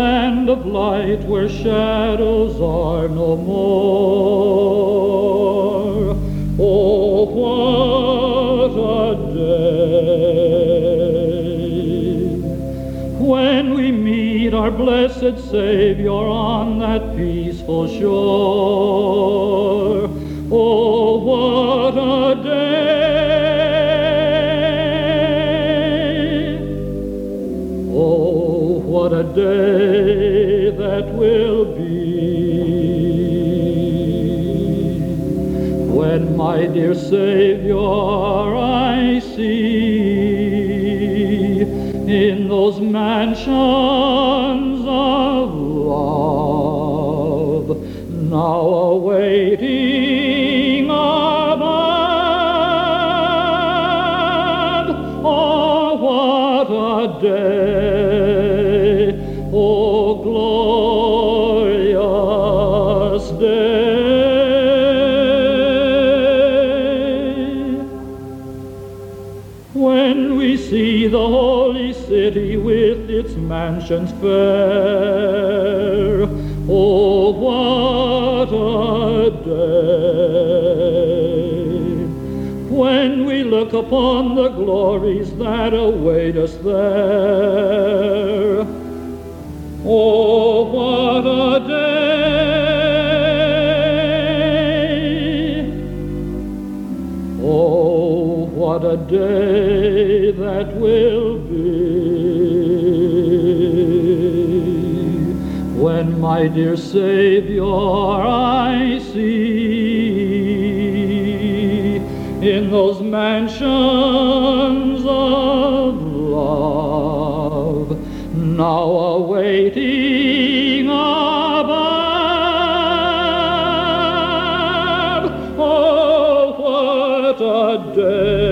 land of light where shadows are no more. Oh, what a day when we meet our blessed Savior on that peaceful shore. Oh, what a day! Oh, what a day that will be, when my dear Savior I see in those mansions of love, now awaiting above. Oh, what a day! Oh, glorious day! When we see the holy city with its mansions fair, oh, what a day! When we look upon the glories that await us there, oh, what a day! Oh, what a day that will be, when my dear Savior I see in those mansions of love, now awaiting above. Oh, what a day!